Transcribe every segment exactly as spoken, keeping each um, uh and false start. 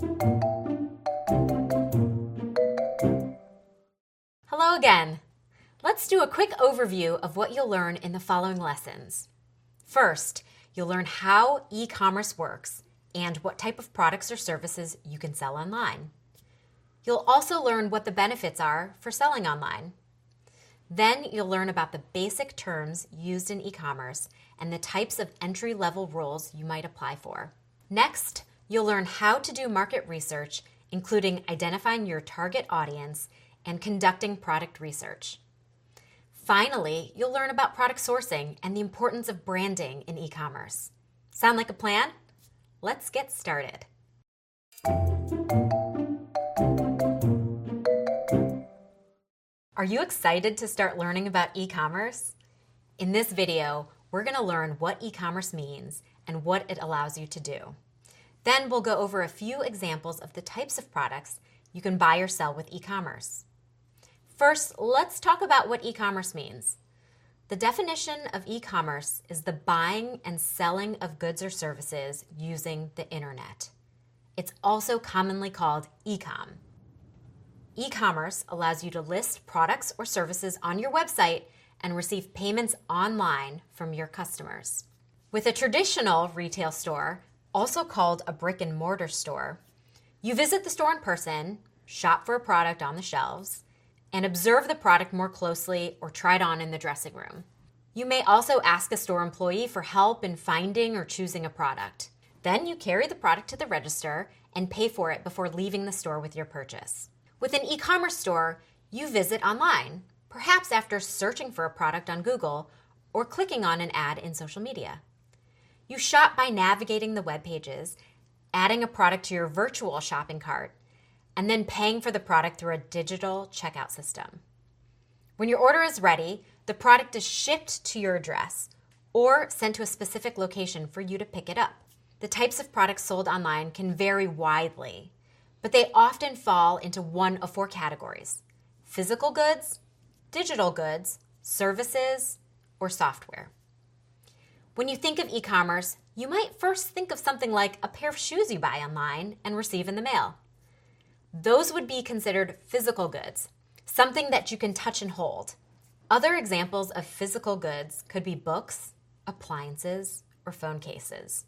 Hello again. Let's do a quick overview of what you'll learn in the following lessons. First, you'll learn how e-commerce works and what type of products or services you can sell online. You'll also learn what the benefits are for selling online. Then you'll learn about the basic terms used in e-commerce and the types of entry-level roles you might apply for. Next, you'll learn how to do market research, including identifying your target audience and conducting product research. Finally, you'll learn about product sourcing and the importance of branding in e-commerce. Sound like a plan? Let's get started. Are you excited to start learning about e-commerce? In this video, we're going to learn what e-commerce means and what it allows you to do. Then we'll go over a few examples of the types of products you can buy or sell with e-commerce. First, let's talk about what e-commerce means. The definition of e-commerce is the buying and selling of goods or services using the internet. It's also commonly called e-com. E-commerce allows you to list products or services on your website and receive payments online from your customers. With a traditional retail store, also called a brick and mortar store, you visit the store in person, shop for a product on the shelves, and observe the product more closely or try it on in the dressing room. You may also ask a store employee for help in finding or choosing a product. Then you carry the product to the register and pay for it before leaving the store with your purchase. With an e-commerce store, you visit online, perhaps after searching for a product on Google or clicking on an ad in social media. You shop by navigating the web pages, adding a product to your virtual shopping cart, and then paying for the product through a digital checkout system. When your order is ready, the product is shipped to your address or sent to a specific location for you to pick it up. The types of products sold online can vary widely, but they often fall into one of four categories: physical goods, digital goods, services, or software. When you think of e-commerce, you might first think of something like a pair of shoes you buy online and receive in the mail. Those would be considered physical goods, something that you can touch and hold. Other examples of physical goods could be books, appliances, or phone cases.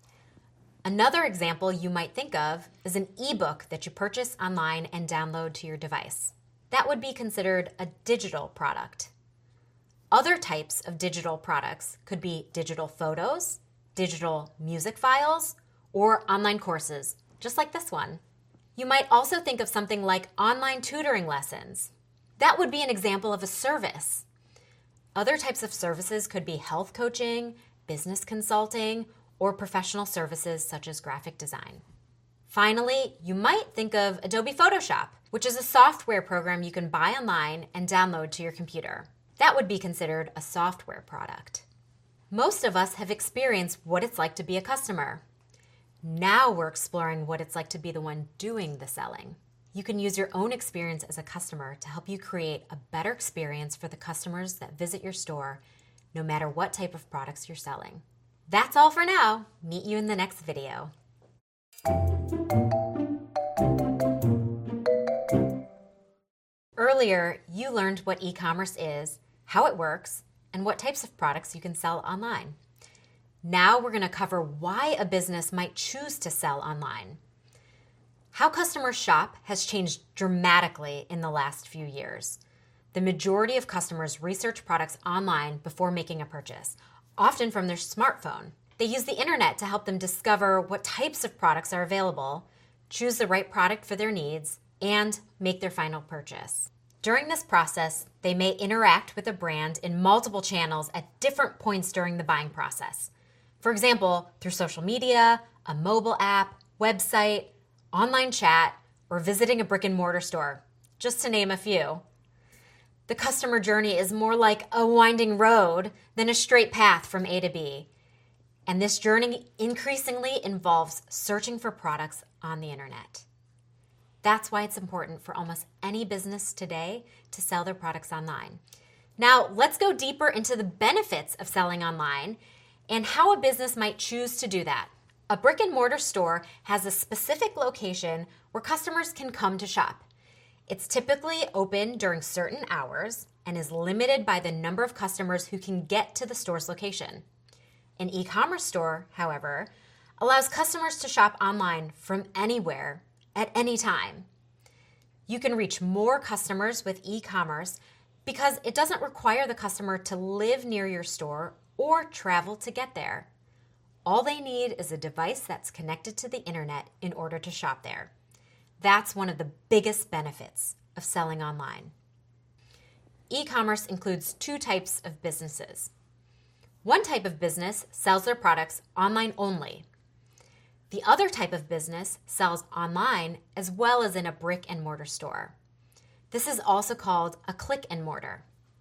Another example you might think of is an e-book that you purchase online and download to your device. That would be considered a digital product. Other types of digital products could be digital photos, digital music files, or online courses, just like this one. You might also think of something like online tutoring lessons. That would be an example of a service. Other types of services could be health coaching, business consulting, or professional services such as graphic design. Finally, you might think of Adobe Photoshop, which is a software program you can buy online and download to your computer. That would be considered a software product. Most of us have experienced what it's like to be a customer. Now we're exploring what it's like to be the one doing the selling. You can use your own experience as a customer to help you create a better experience for the customers that visit your store, no matter what type of products you're selling. That's all for now. Meet you in the next video. Earlier, you learned what e-commerce is, how it works, and what types of products you can sell online. Now we're going to cover why a business might choose to sell online. How customers shop has changed dramatically in the last few years. The majority of customers research products online before making a purchase, often from their smartphone. They use the internet to help them discover what types of products are available, choose the right product for their needs, and make their final purchase. During this process, they may interact with a brand in multiple channels at different points during the buying process. For example, through social media, a mobile app, website, online chat, or visiting a brick and mortar store, just to name a few. The customer journey is more like a winding road than a straight path from A to B. And this journey increasingly involves searching for products on the internet. That's why it's important for almost any business today to sell their products online. Now, let's go deeper into the benefits of selling online and how a business might choose to do that. A brick and mortar store has a specific location where customers can come to shop. It's typically open during certain hours and is limited by the number of customers who can get to the store's location. An e-commerce store, however, allows customers to shop online from anywhere at any time. You can reach more customers with e-commerce because it doesn't require the customer to live near your store or travel to get there. All they need is a device that's connected to the internet in order to shop there. That's one of the biggest benefits of selling online. E-commerce includes two types of businesses. One type of business sells their products online only. The other type of business sells online as well as in a brick and mortar store. This is also called a click and mortar.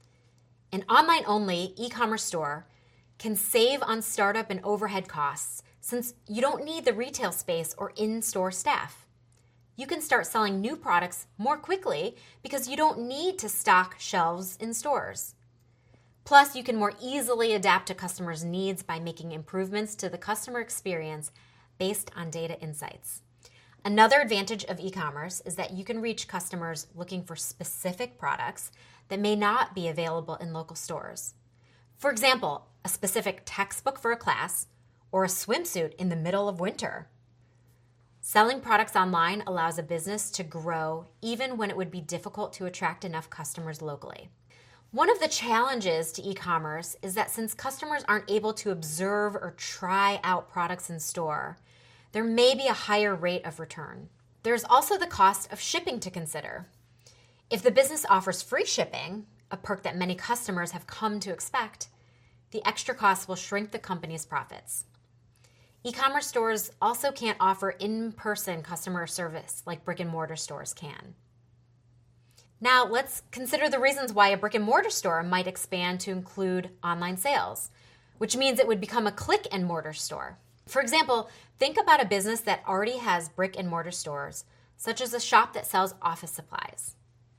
An online-only e-commerce store can save on startup and overhead costs since you don't need the retail space or in-store staff. You can start selling new products more quickly because you don't need to stock shelves in stores. Plus, you can more easily adapt to customers' needs by making improvements to the customer experience based on data insights. Another advantage of e-commerce is that you can reach customers looking for specific products that may not be available in local stores. For example, a specific textbook for a class or a swimsuit in the middle of winter. Selling products online allows a business to grow even when it would be difficult to attract enough customers locally. One of the challenges to e-commerce is that since customers aren't able to observe or try out products in store, there may be a higher rate of return. There's also the cost of shipping to consider. If the business offers free shipping, a perk that many customers have come to expect, the extra costs will shrink the company's profits. E-commerce stores also can't offer in-person customer service like brick and mortar stores can. Now, let's consider the reasons why a brick and mortar store might expand to include online sales, which means it would become a click and mortar store. For example, think about a business that already has brick and mortar stores, such as a shop that sells office supplies.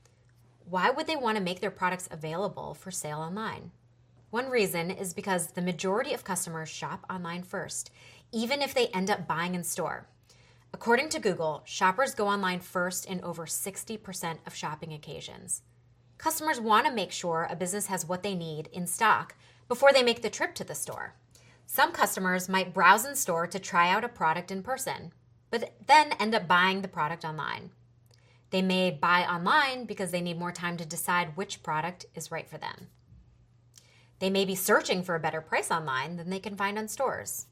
Why would they want to make their products available for sale online? One reason is because the majority of customers shop online first, even if they end up buying in store. According to Google, shoppers go online first in over sixty percent of shopping occasions. Customers want to make sure a business has what they need in stock before they make the trip to the store. Some customers might browse in store to try out a product in person, but then end up buying the product online. They may buy online because they need more time to decide which product is right for them. They may be searching for a better price online than they can find on stores.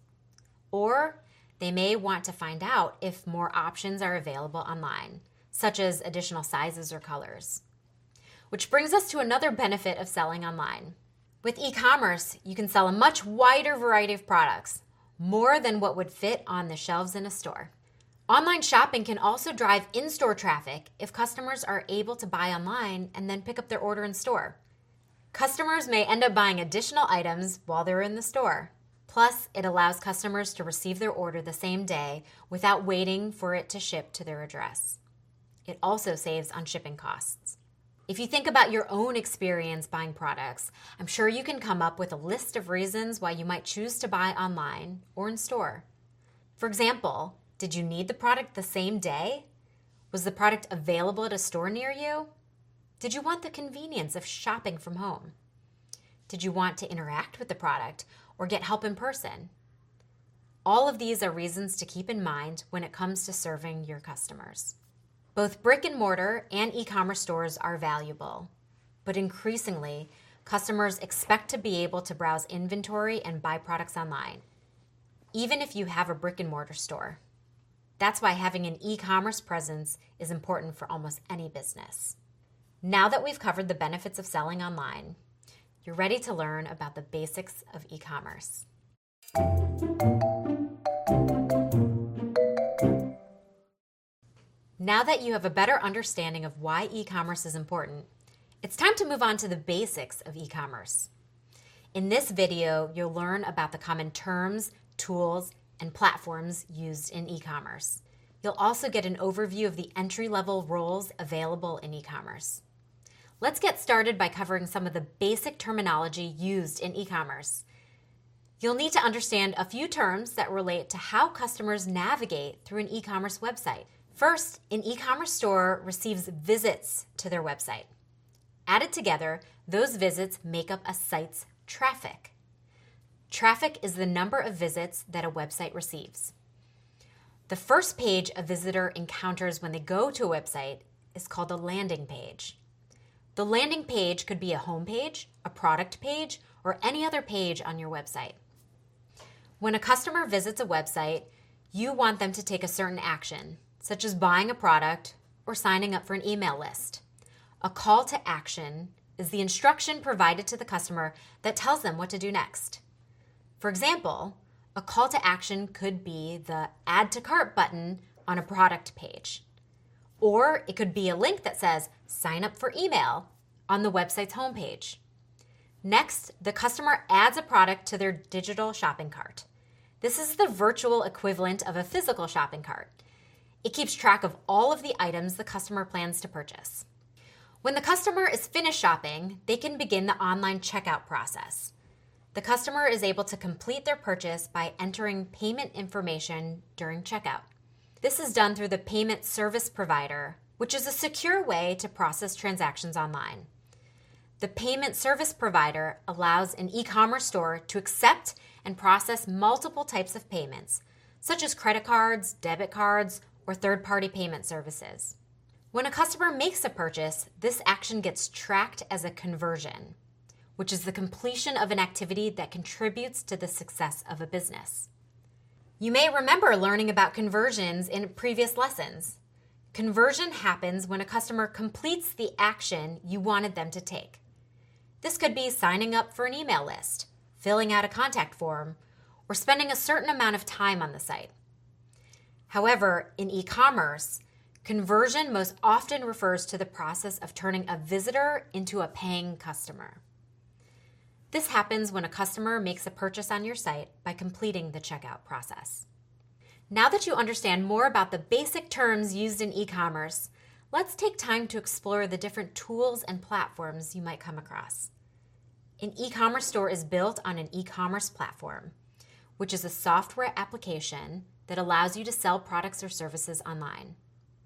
Or they may want to find out if more options are available online, such as additional sizes or colors. Which brings us to another benefit of selling online. With e-commerce, you can sell a much wider variety of products, more than what would fit on the shelves in a store. Online shopping can also drive in-store traffic if customers are able to buy online and then pick up their order in store. Customers may end up buying additional items while they're in the store. Plus, it allows customers to receive their order the same day without waiting for it to ship to their address. It also saves on shipping costs. If you think about your own experience buying products, I'm sure you can come up with a list of reasons why you might choose to buy online or in store. For example, did you need the product the same day? Was the product available at a store near you? Did you want the convenience of shopping from home? Did you want to interact with the product or get help in person? All of these are reasons to keep in mind when it comes to serving your customers. Both brick and mortar and e-commerce stores are valuable, but increasingly, customers expect to be able to browse inventory and buy products online, even if you have a brick and mortar store. That's why having an e-commerce presence is important for almost any business. Now that we've covered the benefits of selling online, you're ready to learn about the basics of e-commerce. Now that you have a better understanding of why e-commerce is important, it's time to move on to the basics of e-commerce. In this video, you'll learn about the common terms, tools, and platforms used in e-commerce. You'll also get an overview of the entry-level roles available in e-commerce. Let's get started by covering some of the basic terminology used in e-commerce. You'll need to understand a few terms that relate to how customers navigate through an e-commerce website. First, an e-commerce store receives visits to their website. Added together, those visits make up a site's traffic. Traffic is the number of visits that a website receives. The first page a visitor encounters when they go to a website is called a landing page. The landing page could be a home page, a product page, or any other page on your website. When a customer visits a website, you want them to take a certain action, such as buying a product or signing up for an email list. A call to action is the instruction provided to the customer that tells them what to do next. For example, a call to action could be the Add to Cart button on a product page. Or it could be a link that says, sign up for email on the website's homepage. Next, the customer adds a product to their digital shopping cart. This is the virtual equivalent of a physical shopping cart. It keeps track of all of the items the customer plans to purchase. When the customer is finished shopping, they can begin the online checkout process. The customer is able to complete their purchase by entering payment information during checkout. This is done through the payment service provider, which is a secure way to process transactions online. The payment service provider allows an e-commerce store to accept and process multiple types of payments, such as credit cards, debit cards, or third-party payment services. When a customer makes a purchase, this action gets tracked as a conversion, which is the completion of an activity that contributes to the success of a business. You may remember learning about conversions in previous lessons. Conversion happens when a customer completes the action you wanted them to take. This could be signing up for an email list, filling out a contact form, or spending a certain amount of time on the site. However, in e-commerce, conversion most often refers to the process of turning a visitor into a paying customer. This happens when a customer makes a purchase on your site by completing the checkout process. Now that you understand more about the basic terms used in e-commerce, let's take time to explore the different tools and platforms you might come across. An e-commerce store is built on an e-commerce platform, which is a software application that allows you to sell products or services online.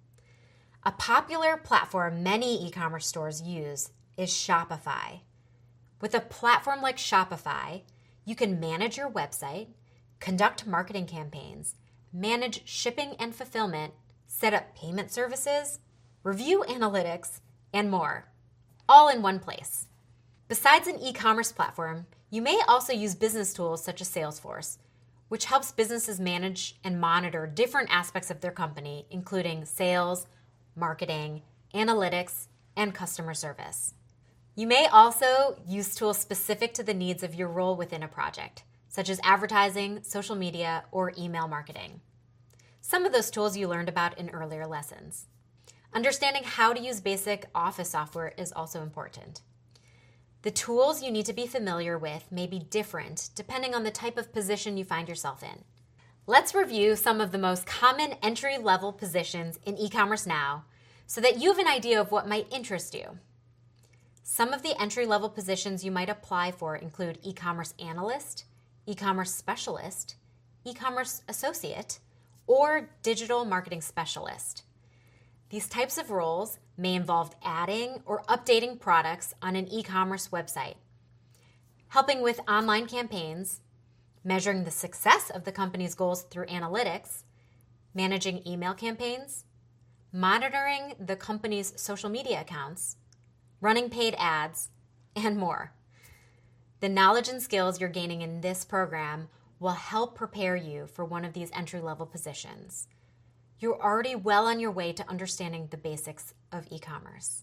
A popular platform many e-commerce stores use is Shopify. With a platform like Shopify, you can manage your website, conduct marketing campaigns, manage shipping and fulfillment, set up payment services, review analytics, and more, all in one place. Besides an e-commerce platform, you may also use business tools such as Salesforce, which helps businesses manage and monitor different aspects of their company, including sales, marketing, analytics, and customer service. You may also use tools specific to the needs of your role within a project, such as advertising, social media, or email marketing. Some of those tools you learned about in earlier lessons. Understanding how to use basic Office software is also important. The tools you need to be familiar with may be different depending on the type of position you find yourself in. Let's review some of the most common entry-level positions in e-commerce now so that you have an idea of what might interest you. Some of the entry-level positions you might apply for include e-commerce analyst, e-commerce specialist, e-commerce associate, or digital marketing specialist. These types of roles may involve adding or updating products on an e-commerce website, helping with online campaigns, measuring the success of the company's goals through analytics, managing email campaigns, monitoring the company's social media accounts, running paid ads, and more. The knowledge and skills you're gaining in this program will help prepare you for one of these entry-level positions. You're already well on your way to understanding the basics of e-commerce.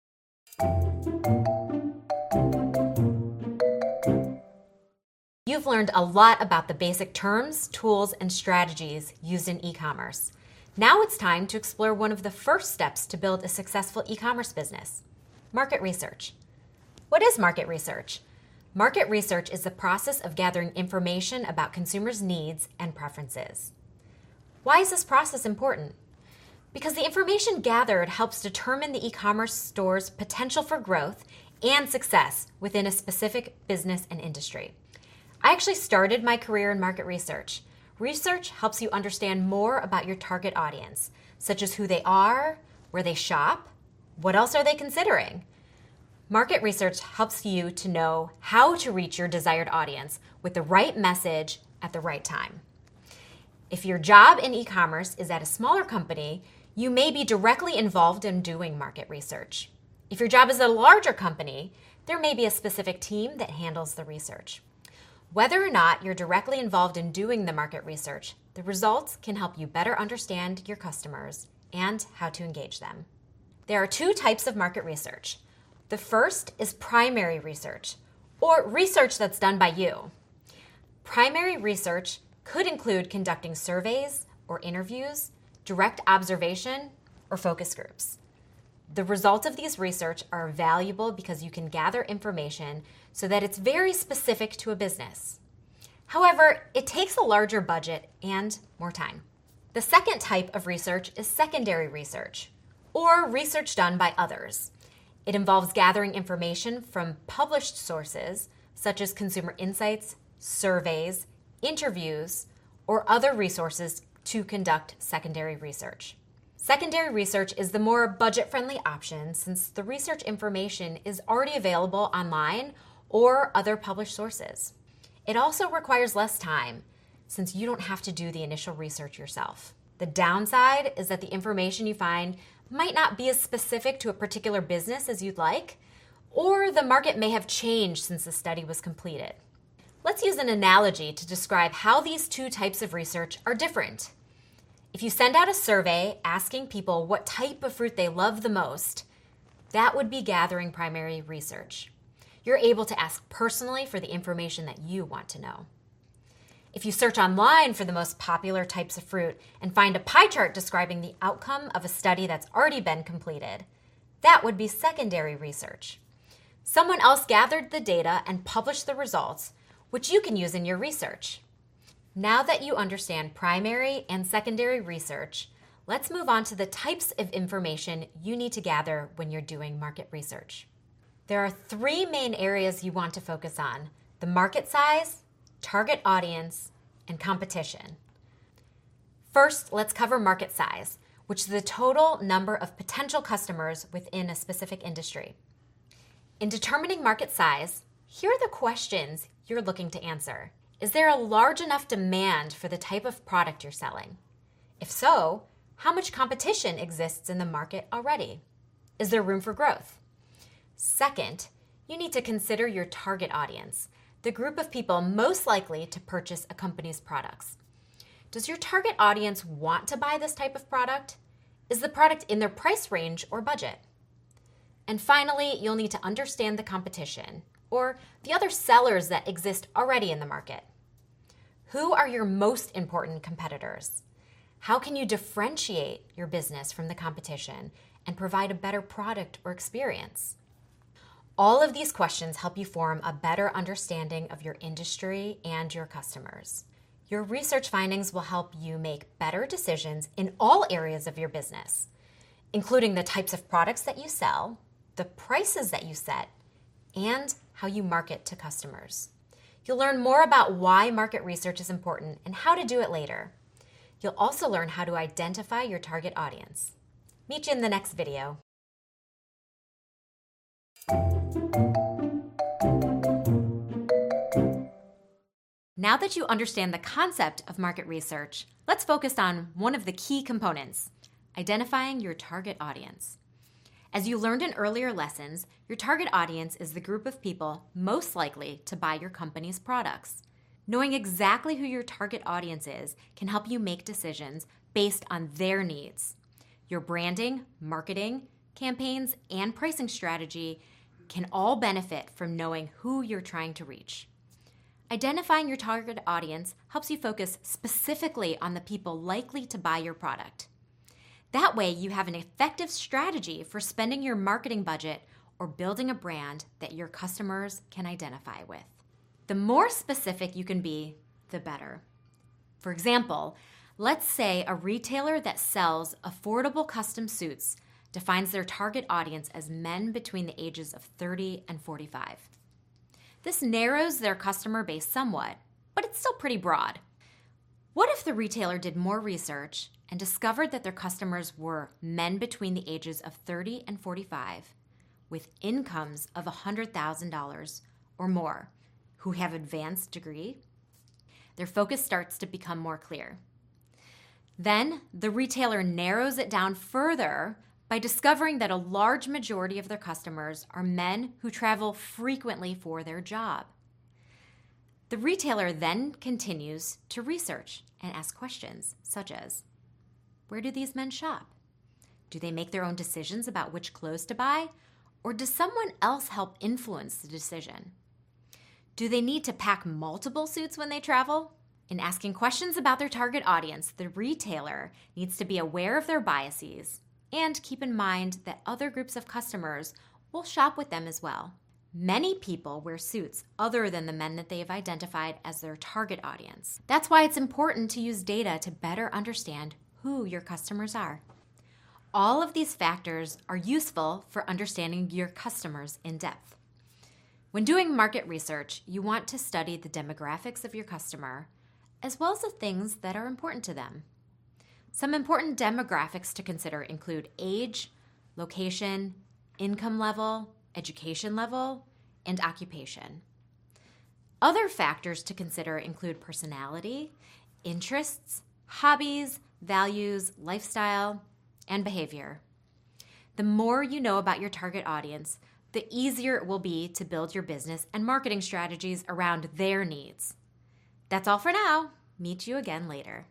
You've learned a lot about the basic terms, tools, and strategies used in e-commerce. Now it's time to explore one of the first steps to build a successful e-commerce business: market research. What is market research? Market research is the process of gathering information about consumers' needs and preferences. Why is this process important? Because the information gathered helps determine the e-commerce store's potential for growth and success within a specific business and industry. I actually started my career in market research. Research helps you understand more about your target audience, such as who they are, where they shop, what else are they considering. Market research helps you to know how to reach your desired audience with the right message at the right time. If your job in e-commerce is at a smaller company, you may be directly involved in doing market research. If your job is at a larger company, there may be a specific team that handles the research. Whether or not you're directly involved in doing the market research, the results can help you better understand your customers and how to engage them. There are two types of market research. The first is primary research, or research that's done by you. Primary research could include conducting surveys or interviews, direct observation, or focus groups. The results of these research are valuable because you can gather information so that it's very specific to a business. However, it takes a larger budget and more time. The second type of research is secondary research, or research done by others. It involves gathering information from published sources, such as consumer insights, surveys, interviews, or other resources to conduct secondary research. Secondary research is the more budget-friendly option since the research information is already available online or other published sources. It also requires less time since you don't have to do the initial research yourself. The downside is that the information you find might not be as specific to a particular business as you'd like, or the market may have changed since the study was completed. Let's use an analogy to describe how these two types of research are different. If you send out a survey asking people what type of fruit they love the most, that would be gathering primary research. You're able to ask personally for the information that you want to know. If you search online for the most popular types of fruit and find a pie chart describing the outcome of a study that's already been completed, that would be secondary research. Someone else gathered the data and published the results, which you can use in your research. Now that you understand primary and secondary research, let's move on to the types of information you need to gather when you're doing market research. There are three main areas you want to focus on: the market size, target audience, and competition. First, let's cover market size, which is the total number of potential customers within a specific industry. In determining market size, here are the questions you're looking to answer. Is there a large enough demand for the type of product you're selling? If so, how much competition exists in the market already? Is there room for growth? Second, you need to consider your target audience, the group of people most likely to purchase a company's products. Does your target audience want to buy this type of product? Is the product in their price range or budget? And finally, you'll need to understand the competition, or the other sellers that exist already in the market. Who are your most important competitors? How can you differentiate your business from the competition and provide a better product or experience? All of these questions help you form a better understanding of your industry and your customers. Your research findings will help you make better decisions in all areas of your business, including the types of products that you sell, the prices that you set, and how you market to customers. You'll learn more about why market research is important and how to do it later. You'll also learn how to identify your target audience. Meet you in the next video. Now that you understand the concept of market research, let's focus on one of the key components: identifying your target audience. As you learned in earlier lessons, your target audience is the group of people most likely to buy your company's products. Knowing exactly who your target audience is can help you make decisions based on their needs. Your branding, marketing, campaigns, and pricing strategy can all benefit from knowing who you're trying to reach. Identifying your target audience helps you focus specifically on the people likely to buy your product. That way, you have an effective strategy for spending your marketing budget or building a brand that your customers can identify with. The more specific you can be, the better. For example, let's say a retailer that sells affordable custom suits defines their target audience as men between the ages of thirty and forty-five. This narrows their customer base somewhat, but it's still pretty broad. What if the retailer did more research and discovered that their customers were men between the ages of thirty and forty-five with incomes of one hundred thousand dollars or more who have advanced degree? Their focus starts to become more clear. Then the retailer narrows it down further by discovering that a large majority of their customers are men who travel frequently for their job. The retailer then continues to research and ask questions such as, where do these men shop? Do they make their own decisions about which clothes to buy, or does someone else help influence the decision? Do they need to pack multiple suits when they travel? In asking questions about their target audience, the retailer needs to be aware of their biases and keep in mind that other groups of customers will shop with them as well. Many people wear suits other than the men that they have identified as their target audience. That's why it's important to use data to better understand who your customers are. All of these factors are useful for understanding your customers in depth. When doing market research, you want to study the demographics of your customer, as well as the things that are important to them. Some important demographics to consider include age, location, income level, education level, and occupation. Other factors to consider include personality, interests, hobbies, values, lifestyle, and behavior. The more you know about your target audience, the easier it will be to build your business and marketing strategies around their needs. That's all for now. Meet you again later.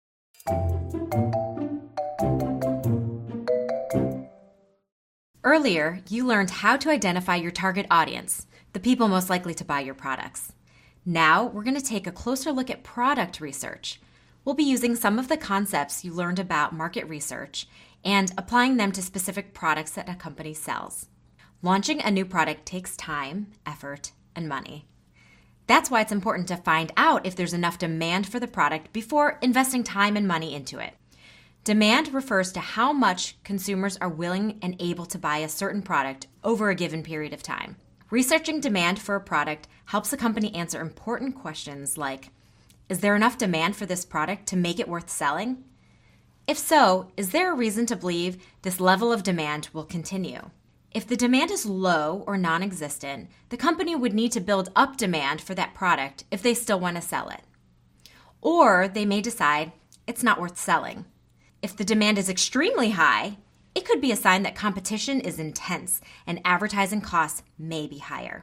Earlier, you learned how to identify your target audience, the people most likely to buy your products. Now, we're going to take a closer look at product research. We'll be using some of the concepts you learned about market research and applying them to specific products that a company sells. Launching a new product takes time, effort, and money. That's why it's important to find out if there's enough demand for the product before investing time and money into it. Demand refers to how much consumers are willing and able to buy a certain product over a given period of time. Researching demand for a product helps a company answer important questions like, is there enough demand for this product to make it worth selling? If so, is there a reason to believe this level of demand will continue? If the demand is low or non-existent, the company would need to build up demand for that product if they still want to sell it. Or they may decide it's not worth selling. If the demand is extremely high, it could be a sign that competition is intense and advertising costs may be higher.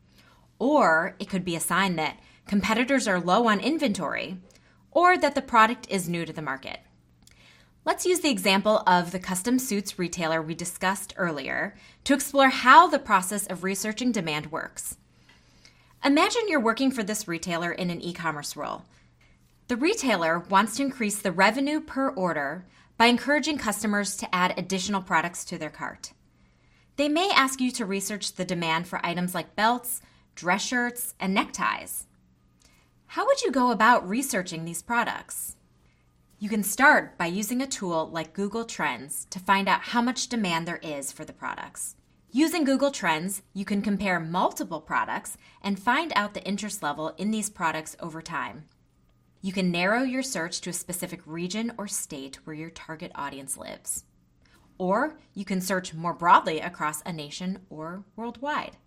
Or it could be a sign that competitors are low on inventory or that the product is new to the market. Let's use the example of the custom suits retailer we discussed earlier to explore how the process of researching demand works. Imagine you're working for this retailer in an e-commerce role. The retailer wants to increase the revenue per order by encouraging customers to add additional products to their cart. They may ask you to research the demand for items like belts, dress shirts, and neckties. How would you go about researching these products? You can start by using a tool like Google Trends to find out how much demand there is for the products. Using Google Trends, you can compare multiple products and find out the interest level in these products over time. You can narrow your search to a specific region or state where your target audience lives. Or you can search more broadly across a nation or worldwide.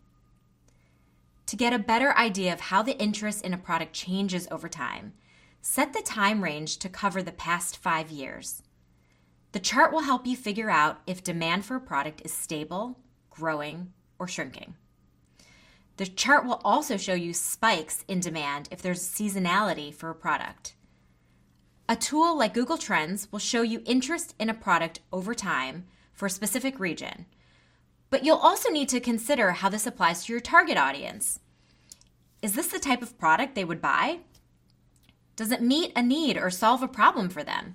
To get a better idea of how the interest in a product changes over time, set the time range to cover the past five years. The chart will help you figure out if demand for a product is stable, growing, or shrinking. The chart will also show you spikes in demand if there's seasonality for a product. A tool like Google Trends will show you interest in a product over time for a specific region, but you'll also need to consider how this applies to your target audience. Is this the type of product they would buy? Does it meet a need or solve a problem for them?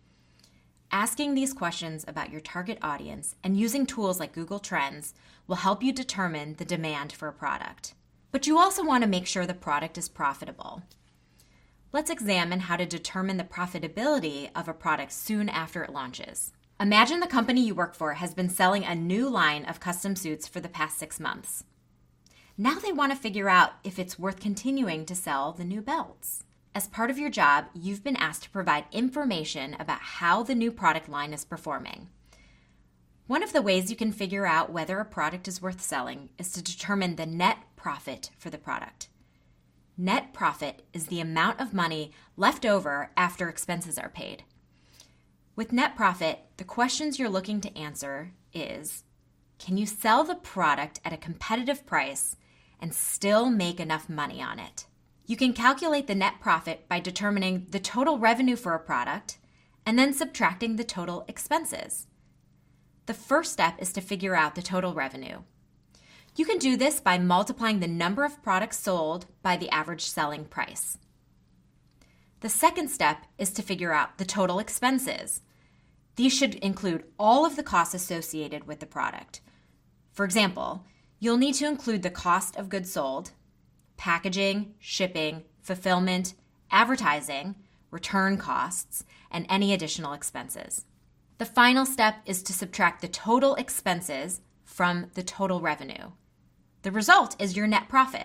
Asking these questions about your target audience and using tools like Google Trends will help you determine the demand for a product. But you also want to make sure the product is profitable. Let's examine how to determine the profitability of a product soon after it launches. Imagine the company you work for has been selling a new line of custom suits for the past six months. Now they want to figure out if it's worth continuing to sell the new belts. As part of your job, you've been asked to provide information about how the new product line is performing. One of the ways you can figure out whether a product is worth selling is to determine the net profit for the product. Net profit is the amount of money left over after expenses are paid. With net profit, the questions you're looking to answer is, can you sell the product at a competitive price and still make enough money on it? You can calculate the net profit by determining the total revenue for a product and then subtracting the total expenses. The first step is to figure out the total revenue. You can do this by multiplying the number of products sold by the average selling price. The second step is to figure out the total expenses. These should include all of the costs associated with the product. For example, you'll need to include the cost of goods sold, packaging, shipping, fulfillment, advertising, return costs, and any additional expenses. The final step is to subtract the total expenses from the total revenue. The result is your net profit.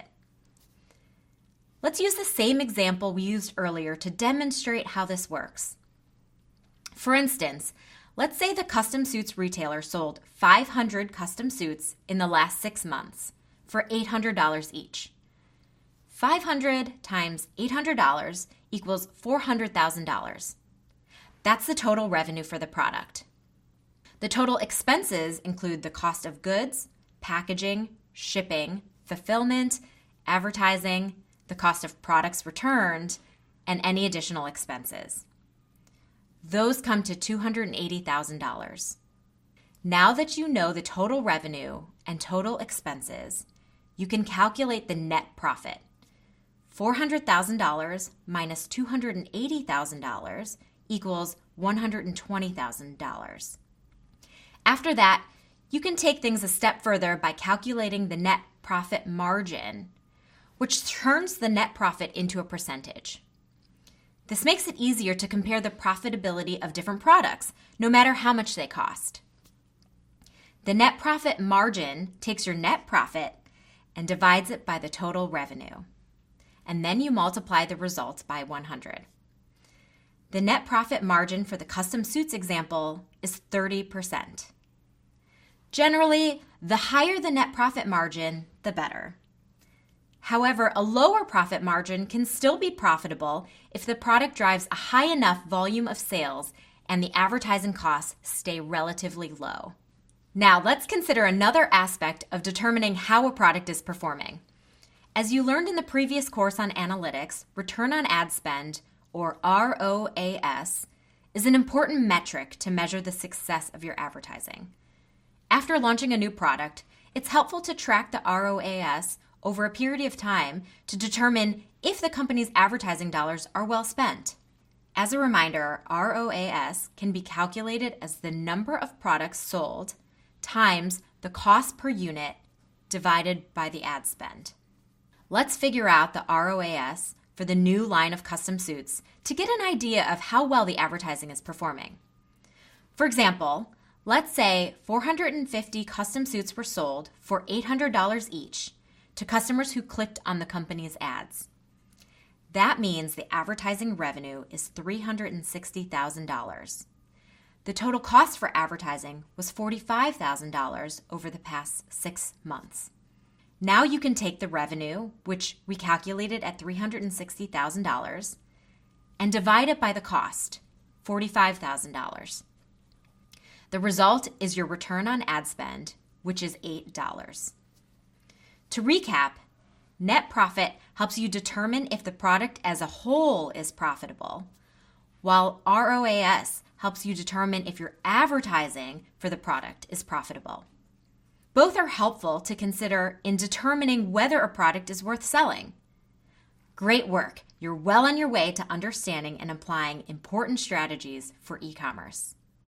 Let's use the same example we used earlier to demonstrate how this works. For instance, let's say the custom suits retailer sold five hundred custom suits in the last six months for eight hundred dollars each. five hundred times eight hundred dollars equals four hundred thousand dollars. That's the total revenue for the product. The total expenses include the cost of goods, packaging, shipping, fulfillment, advertising, the cost of products returned, and any additional expenses. Those come to two hundred eighty thousand dollars. Now that you know the total revenue and total expenses, you can calculate the net profit. four hundred thousand dollars minus two hundred eighty thousand dollars equals one hundred twenty thousand dollars. After that, you can take things a step further by calculating the net profit margin, which turns the net profit into a percentage. This makes it easier to compare the profitability of different products, no matter how much they cost. The net profit margin takes your net profit and divides it by the total revenue, and then you multiply the results by one hundred. The net profit margin for the custom suits example is thirty percent. Generally, the higher the net profit margin, the better. However, a lower profit margin can still be profitable if the product drives a high enough volume of sales and the advertising costs stay relatively low. Now, let's consider another aspect of determining how a product is performing. As you learned in the previous course on analytics, return on ad spend, or R O A S, is an important metric to measure the success of your advertising. After launching a new product, it's helpful to track the R O A S over a period of time to determine if the company's advertising dollars are well spent. As a reminder, R O A S can be calculated as the number of products sold times the cost per unit divided by the ad spend. Let's figure out the R O A S for the new line of custom suits to get an idea of how well the advertising is performing. For example, let's say four hundred fifty custom suits were sold for eight hundred dollars each to customers who clicked on the company's ads. That means the advertising revenue is three hundred sixty thousand dollars. The total cost for advertising was forty-five thousand dollars over the past six months. Now you can take the revenue, which we calculated at three hundred sixty thousand dollars, and divide it by the cost, forty-five thousand dollars. The result is your return on ad spend, which is eight dollars. To recap, net profit helps you determine if the product as a whole is profitable, while R O A S helps you determine if your advertising for the product is profitable. Both are helpful to consider in determining whether a product is worth selling. Great work! You're well on your way to understanding and applying important strategies for e-commerce.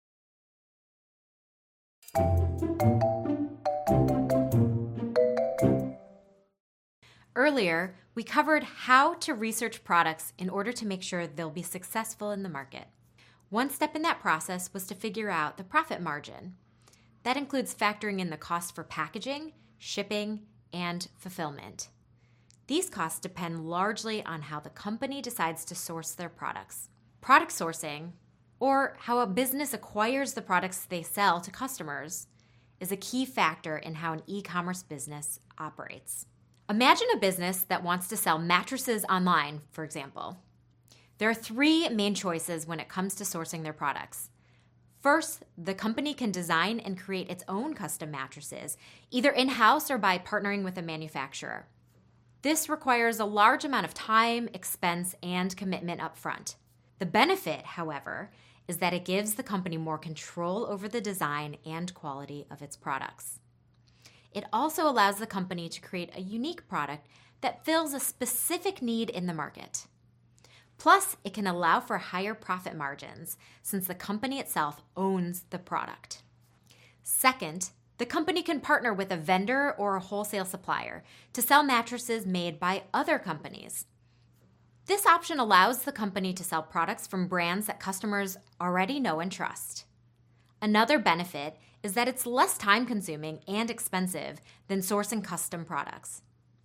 Earlier, we covered how to research products in order to make sure they'll be successful in the market. One step in that process was to figure out the profit margin. That includes factoring in the cost for packaging, shipping, and fulfillment. These costs depend largely on how the company decides to source their products. Product sourcing, or how a business acquires the products they sell to customers, is a key factor in how an e-commerce business operates. Imagine a business that wants to sell mattresses online, for example. There are three main choices when it comes to sourcing their products. First, the company can design and create its own custom mattresses, either in-house or by partnering with a manufacturer. This requires a large amount of time, expense, and commitment up front. The benefit, however, is that it gives the company more control over the design and quality of its products. It also allows the company to create a unique product that fills a specific need in the market. Plus, it can allow for higher profit margins since the company itself owns the product. Second, the company can partner with a vendor or a wholesale supplier to sell mattresses made by other companies. This option allows the company to sell products from brands that customers already know and trust. Another benefit is that it's less time-consuming and expensive than sourcing custom products.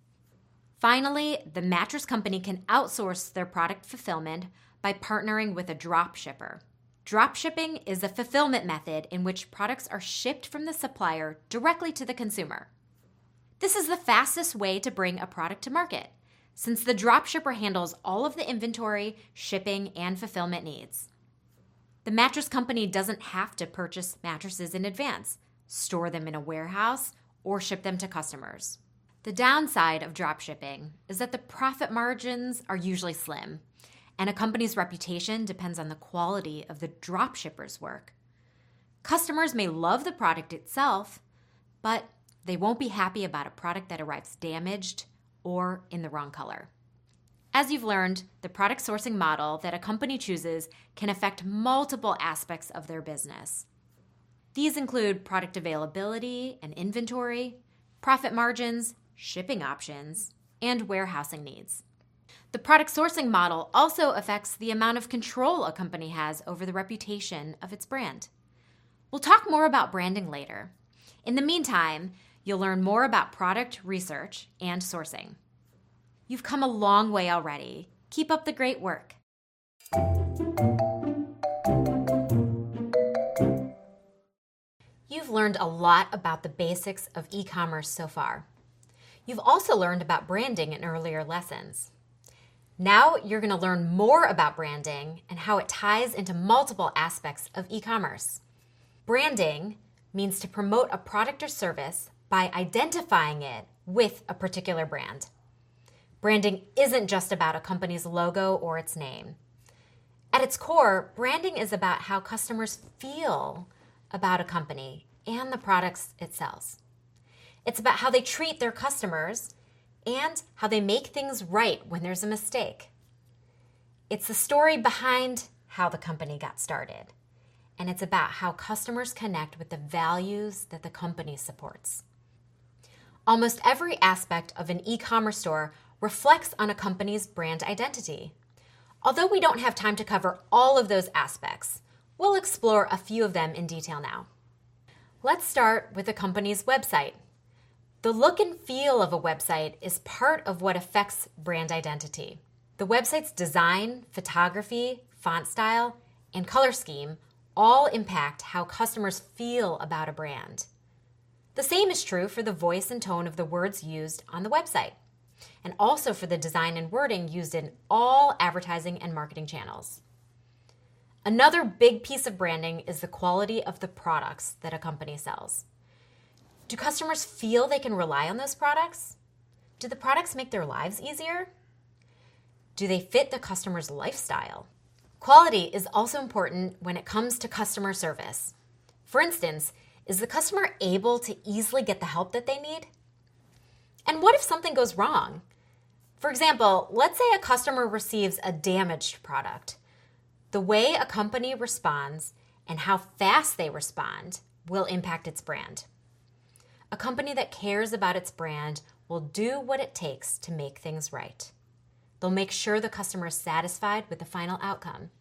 Finally, the mattress company can outsource their product fulfillment by partnering with a drop shipper. Drop shipping is a fulfillment method in which products are shipped from the supplier directly to the consumer. This is the fastest way to bring a product to market, since the drop shipper handles all of the inventory, shipping, and fulfillment needs. The mattress company doesn't have to purchase mattresses in advance, store them in a warehouse, or ship them to customers. The downside of drop shipping is that the profit margins are usually slim, and a company's reputation depends on the quality of the drop shipper's work. Customers may love the product itself, but they won't be happy about a product that arrives damaged or in the wrong color. As you've learned, the product sourcing model that a company chooses can affect multiple aspects of their business. These include product availability and inventory, profit margins, shipping options, and warehousing needs. The product sourcing model also affects the amount of control a company has over the reputation of its brand. We'll talk more about branding later. In the meantime, you'll learn more about product research and sourcing. You've come a long way already. Keep up the great work. You've learned a lot about the basics of e-commerce so far. You've also learned about branding in earlier lessons. Now you're going to learn more about branding and how it ties into multiple aspects of e-commerce. Branding means to promote a product or service by identifying it with a particular brand. Branding isn't just about a company's logo or its name. At its core, branding is about how customers feel about a company and the products it sells. It's about how they treat their customers and how they make things right when there's a mistake. It's the story behind how the company got started, and it's about how customers connect with the values that the company supports. Almost every aspect of an e-commerce store reflects on a company's brand identity. Although we don't have time to cover all of those aspects, we'll explore a few of them in detail now. Let's start with a company's website. The look and feel of a website is part of what affects brand identity. The website's design, photography, font style, and color scheme all impact how customers feel about a brand. The same is true for the voice and tone of the words used on the website, and also for the design and wording used in all advertising and marketing channels. Another big piece of branding is the quality of the products that a company sells. Do customers feel they can rely on those products? Do the products make their lives easier? Do they fit the customer's lifestyle? Quality is also important when it comes to customer service. For instance, is the customer able to easily get the help that they need? And what if something goes wrong? For example, let's say a customer receives a damaged product. The way a company responds and how fast they respond will impact its brand. A company that cares about its brand will do what it takes to make things right. They'll make sure the customer is satisfied with the final outcome.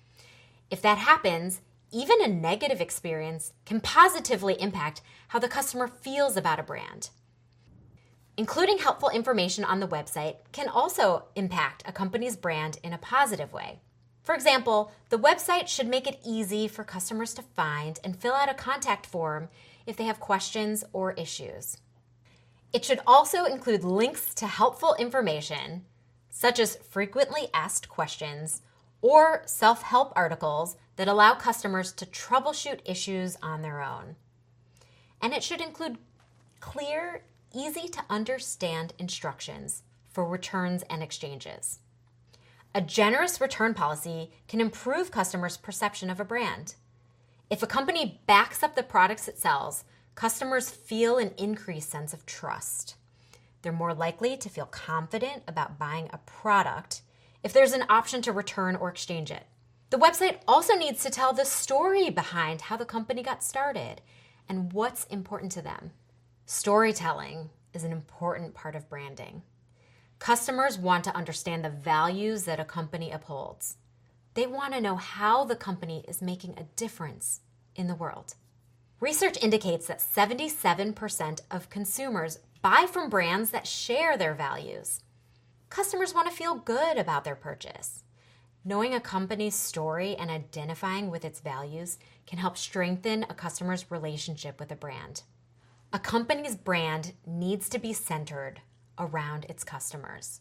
If that happens, even a negative experience can positively impact how the customer feels about a brand. Including helpful information on the website can also impact a company's brand in a positive way. For example, the website should make it easy for customers to find and fill out a contact form if they have questions or issues. It should also include links to helpful information, such as frequently asked questions or self-help articles that allow customers to troubleshoot issues on their own. And it should include clear, easy to understand instructions for returns and exchanges. A generous return policy can improve customers' perception of a brand. If a company backs up the products it sells, customers feel an increased sense of trust. They're more likely to feel confident about buying a product if there's an option to return or exchange it. The website also needs to tell the story behind how the company got started and what's important to them. Storytelling is an important part of branding. Customers want to understand the values that a company upholds. They want to know how the company is making a difference in the world. Research indicates that seventy-seven percent of consumers buy from brands that share their values. Customers want to feel good about their purchase. Knowing a company's story and identifying with its values can help strengthen a customer's relationship with a brand. A company's brand needs to be centered around its customers.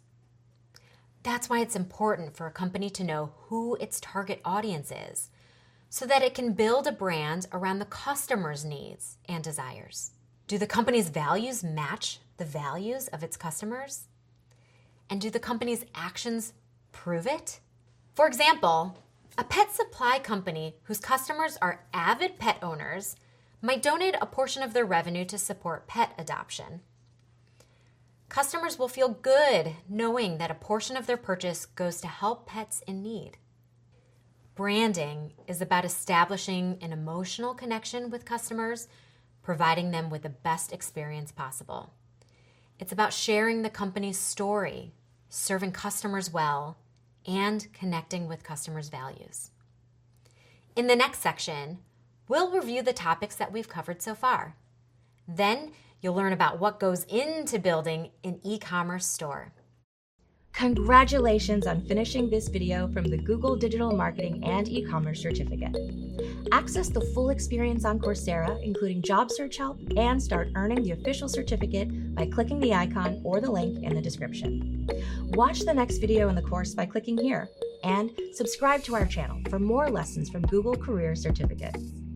That's why it's important for a company to know who its target audience is, so that it can build a brand around the customer's needs and desires. Do the company's values match the values of its customers? And do the company's actions prove it? For example, a pet supply company whose customers are avid pet owners might donate a portion of their revenue to support pet adoption. Customers will feel good knowing that a portion of their purchase goes to help pets in need. Branding is about establishing an emotional connection with customers, providing them with the best experience possible. It's about sharing the company's story, serving customers well, and connecting with customers' values. In the next section, we'll review the topics that we've covered so far. Then you'll learn about what goes into building an e-commerce store. Congratulations on finishing this video from the Google Digital Marketing and E-commerce Certificate. Access the full experience on Coursera, including job search help, and start earning the official certificate by clicking the icon or the link in the description. Watch the next video in the course by clicking here, and subscribe to our channel for more lessons from Google Career Certificate.